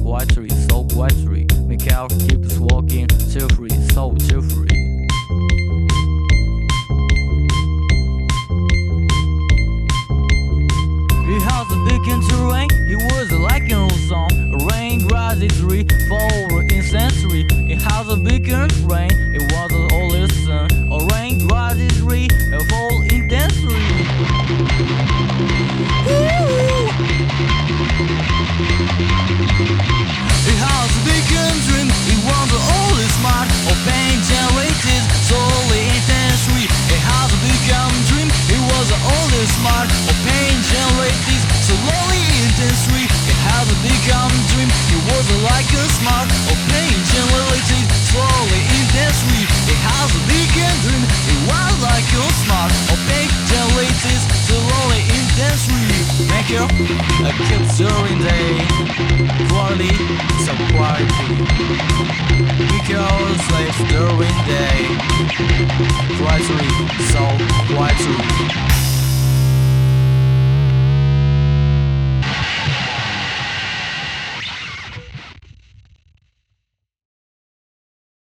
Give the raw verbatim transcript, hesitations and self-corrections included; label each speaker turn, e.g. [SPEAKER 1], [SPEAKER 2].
[SPEAKER 1] quietly, so quietly. Mikhail keeps walking cheerfully, so cheerfully. He has a big terrain, he was like an song. Rain, grass, tree, fall in century. It has a big rain, it was the oldest sun. A rain, grass, tree, fall in century. It has a big dream, it was the oldest smart. Of pain generated, solely intensely. It has a big dream, it was the oldest smart. Of pain generated, slowly intensely. It has a big dream, it was like a smart. Of pain generated.